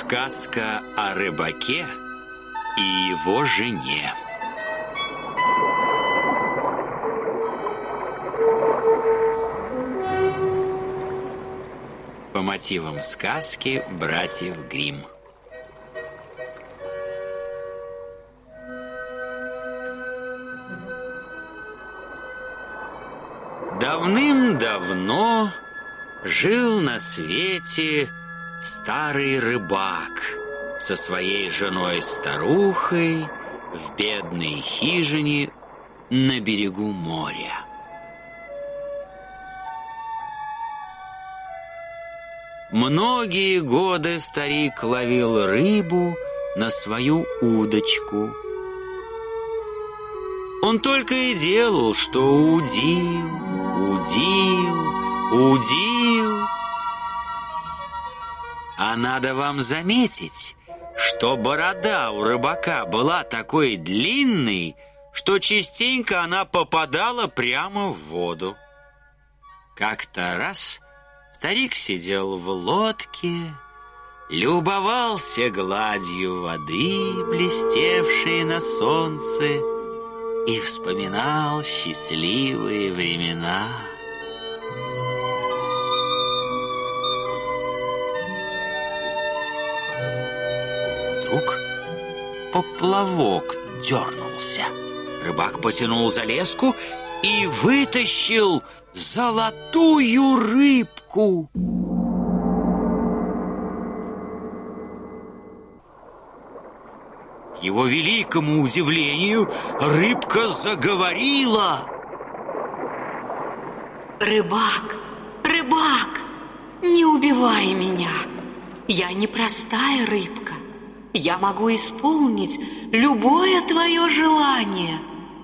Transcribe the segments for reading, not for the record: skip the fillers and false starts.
Сказка о рыбаке и его жене. По мотивам сказки братьев Гримм. Давным-давно жил на свете старый рыбак со своей женой-старухой в бедной хижине на берегу моря. Многие годы старик ловил рыбу на свою удочку. Он только и делал, что удил. А надо вам заметить, что борода у рыбака была такой длинной, что частенько она попадала прямо в воду. Как-то раз старик сидел в лодке, любовался гладью воды, блестевшей на солнце, и вспоминал счастливые времена. Вдруг поплавок дернулся. Рыбак потянул за леску и вытащил золотую рыбку. К его великому удивлению, рыбка заговорила. Рыбак, не убивай меня. Я не простая рыбка. Я могу исполнить любое твое желание.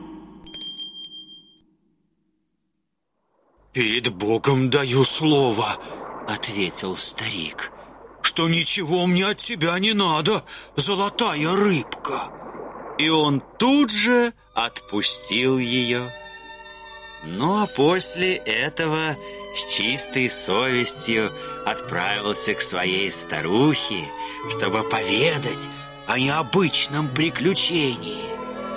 «Перед Богом даю слово», — ответил старик, «что ничего мне от тебя не надо, золотая рыбка». И он тут же отпустил ее. Ну а после этого с чистой совестью отправился к своей старухе, чтобы поведать о необычном приключении.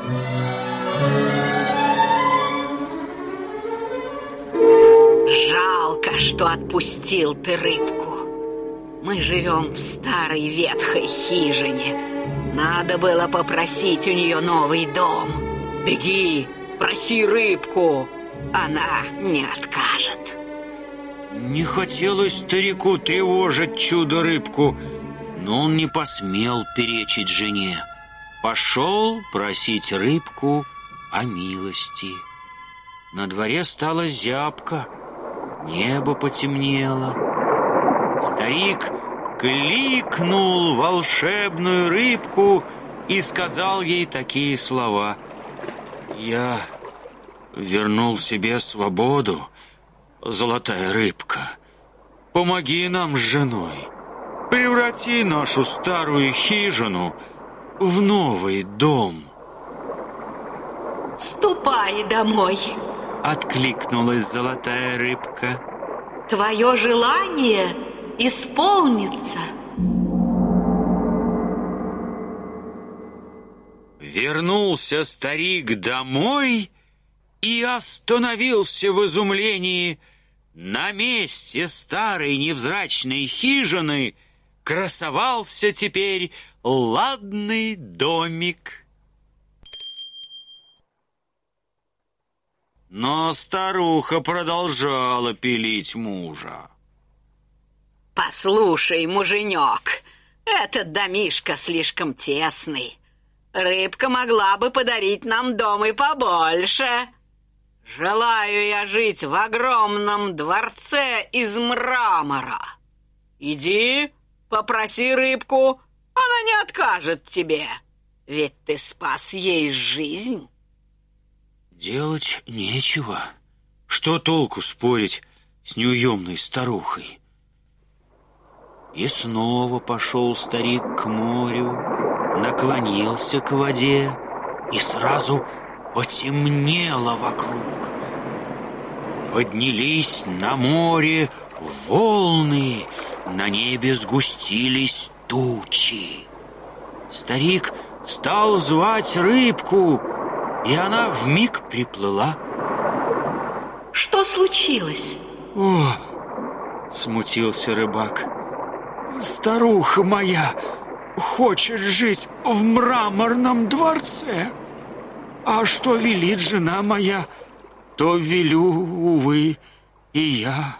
Жалко, что отпустил ты рыбку. Мы живем в старой ветхой хижине. Надо было попросить у нее новый дом. Беги, проси рыбку. Она не откажет. Не хотелось старику тревожить чудо-рыбку, но он не посмел перечить жене. Пошел просить рыбку о милости. На дворе стало зябко, небо потемнело. Старик кликнул волшебную рыбку и сказал ей такие слова: «Я вернул себе свободу, золотая рыбка. Помоги нам с женой. Преврати нашу старую хижину в новый дом». «Ступай домой», — откликнулась золотая рыбка. «Твое желание исполнится». Вернулся старик домой и остановился в изумлении. На месте старой невзрачной хижины красовался теперь ладный домик. Но старуха продолжала пилить мужа. «Послушай, муженек, этот домишко слишком тесный. Рыбка могла бы подарить нам дом и побольше. Желаю я жить в огромном дворце из мрамора. Иди, попроси рыбку, она не откажет тебе, ведь ты спас ей жизнь». Делать нечего. Что толку спорить с неуемной старухой? И снова пошел старик к морю, наклонился к воде, и сразу потемнело вокруг. Поднялись на море волны, на небе сгустились тучи. Старик стал звать рыбку, и она вмиг приплыла. Что случилось? О, смутился рыбак. Старуха моя хочет жить в мраморном дворце. А что велит жена моя, то велю, увы, и я.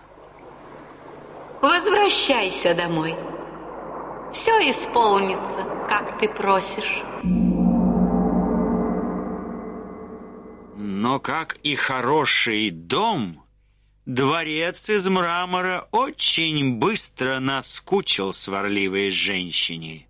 Возвращайся домой. Все исполнится, как ты просишь. Но, как и хороший дом, дворец из мрамора очень быстро наскучил сварливой женщине.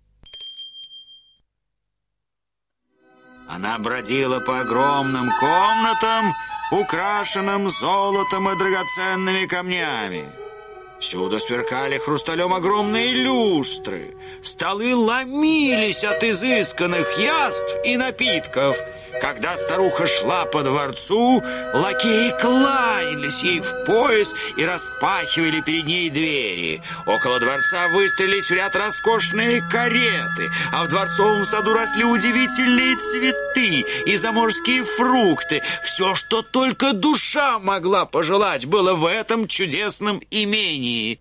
Она бродила по огромным комнатам, украшенным золотом и драгоценными камнями. Всюду сверкали хрусталем огромные люстры. Столы ломились от изысканных яств и напитков. Когда старуха шла по дворцу, лакеи кланялись ей в пояс и распахивали перед ней двери. Около дворца выстроились в ряд роскошные кареты, а в дворцовом саду росли удивительные цветы и заморские фрукты. Все, что только душа могла пожелать, было в этом чудесном имении.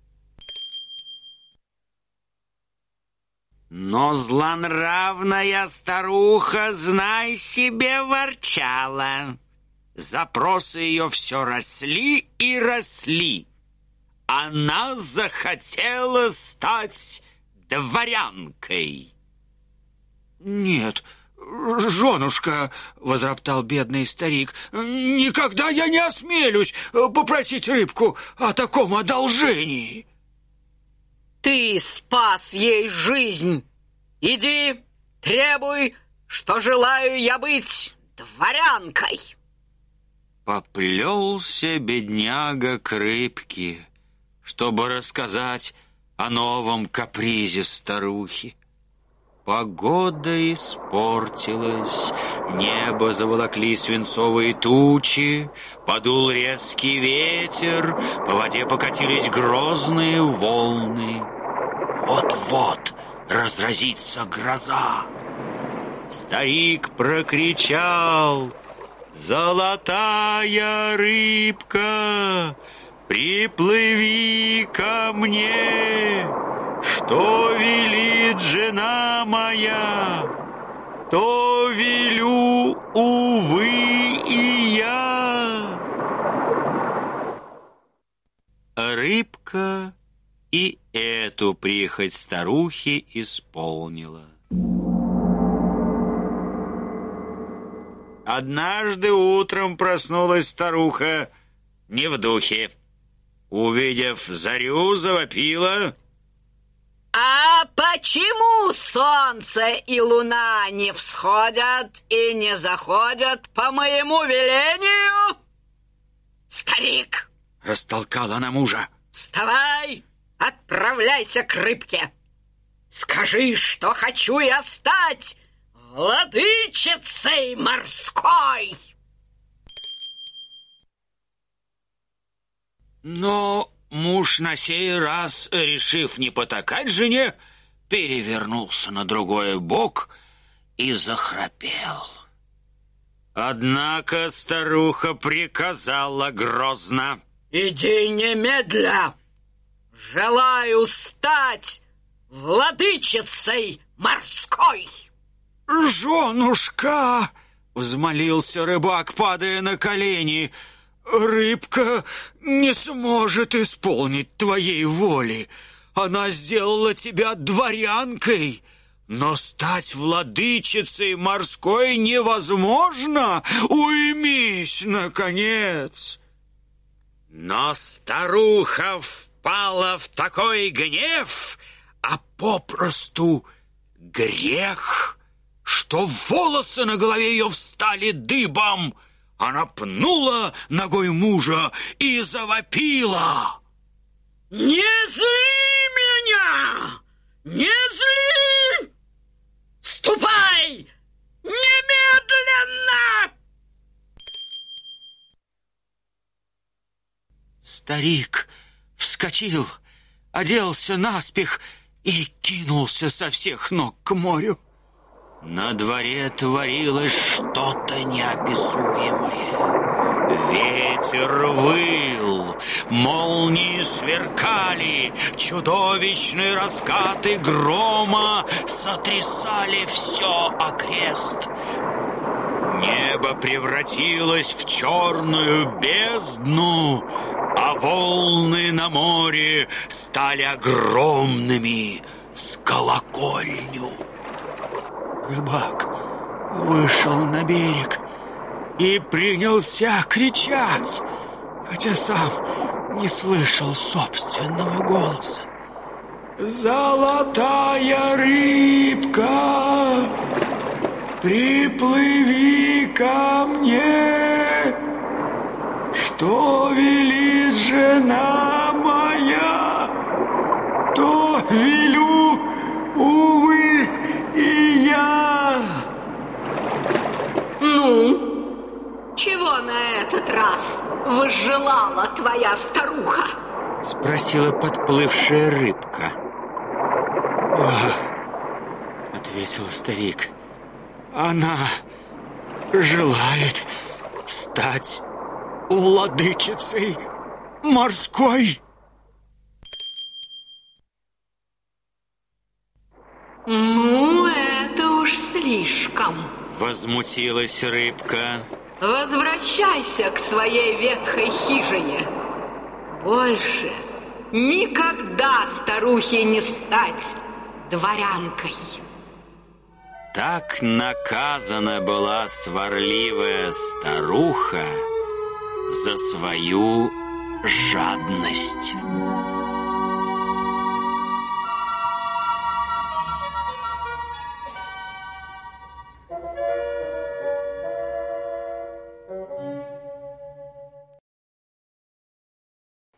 Но злонравная старуха, знай себе, ворчала. Запросы ее все росли и росли. Она захотела стать дворянкой. «Нет, женушка, — возроптал бедный старик, — никогда я не осмелюсь попросить рыбку о таком одолжении». Ты спас ей жизнь. Иди, требуй, что желаю я быть дворянкой. Поплелся бедняга к рыбке, чтобы рассказать о новом капризе старухи. Погода испортилась, небо заволокли свинцовые тучи, подул резкий ветер, по воде покатились грозные волны. Вот-вот разразится гроза. Старик прокричал: «Золотая рыбка, приплыви ко мне! Что велит жена моя, то велю, увы, и я». Рыбка и эту прихоть старухи исполнила. Однажды утром проснулась старуха не в духе. Увидев зарю, завопила: А почему солнце и луна не всходят и не заходят по моему велению? Старик! Растолкала она мужа. Вставай, отправляйся к рыбке. Скажи, что хочу я стать владычицей морской. Но муж на сей раз, решив не потакать жене, перевернулся на другой бок и захрапел. Однако старуха приказала грозно: иди немедля. Желаю стать владычицей морской. «Женушка!» — взмолился рыбак, падая на колени. «Рыбка не сможет исполнить твоей воли. Она сделала тебя дворянкой, но стать владычицей морской невозможно. Уймись, наконец!» Но старуха впала в такой гнев, а попросту грех, что волосы на голове ее встали дыбом. Она пнула ногой мужа и завопила: «Не зли меня! Не зли! Ступай! Немедленно!» Старик вскочил, оделся наспех и кинулся со всех ног к морю. На дворе творилось что-то неописуемое. Ветер выл, молнии сверкали, чудовищные раскаты грома сотрясали все окрест. Небо превратилось в черную бездну, а волны на море стали огромными с колокольню. Рыбак вышел на берег и принялся кричать, хотя сам не слышал собственного голоса. «Золотая рыбка, приплыви ко мне, что велит жена моя, то велю, увы, и я». Ну, чего на этот раз возжелала твоя старуха? Спросила подплывшая рыбка. Ответил старик. Она желает стать владычицей морской. Ну, это уж слишком. Возмутилась рыбка. Возвращайся к своей ветхой хижине. Больше никогда старухе не стать дворянкой. Так наказана была сварливая старуха за свою жадность.